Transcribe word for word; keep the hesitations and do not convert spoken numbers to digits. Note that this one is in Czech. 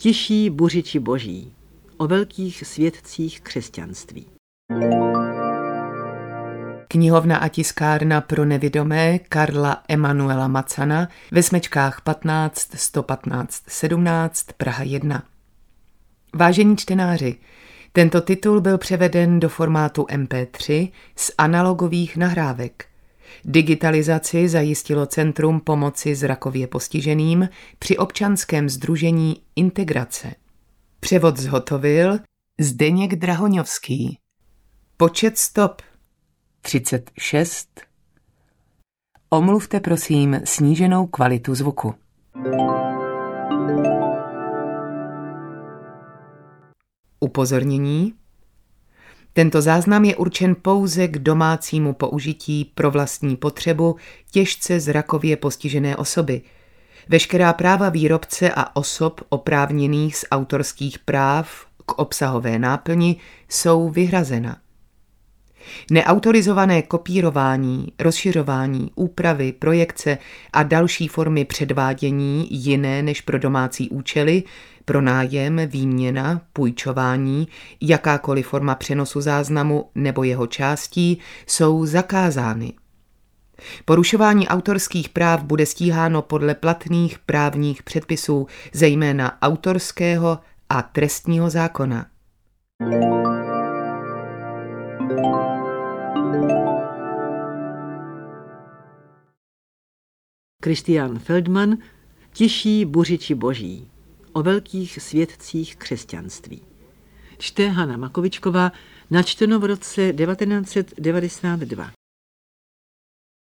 Tiší buřiči boží, o velkých svědcích křesťanství. Knihovna a tiskárna pro nevidomé Karla Emanuela Macana ve Smečkách patnáct sto patnáct sedmnáct Praha jedna. Vážení čtenáři, tento titul byl převeden do formátu em pé tři z analogových nahrávek. Digitalizaci zajistilo Centrum pomoci zrakově postiženým při občanském sdružení Integrace. Převod zhotovil Zdeněk Drahoňovský. Počet stop třicet šest. Omluvte prosím sníženou kvalitu zvuku. Upozornění. Tento záznam je určen pouze k domácímu použití pro vlastní potřebu těžce zrakově postižené osoby. Veškerá práva výrobce a osob oprávněných z autorských práv k obsahové náplni jsou vyhrazena. Neautorizované kopírování, rozšiřování, úpravy, projekce a další formy předvádění jiné než pro domácí účely, pronájem, výměna, půjčování, jakákoliv forma přenosu záznamu nebo jeho částí jsou zakázány. Porušování autorských práv bude stíháno podle platných právních předpisů, zejména autorského a trestního zákona. Christian Feldman, Tiší buřiči boží, o velkých svědcích křesťanství. Čte Hana Makovičková, načteno v roce devatenáct set devadesát dva.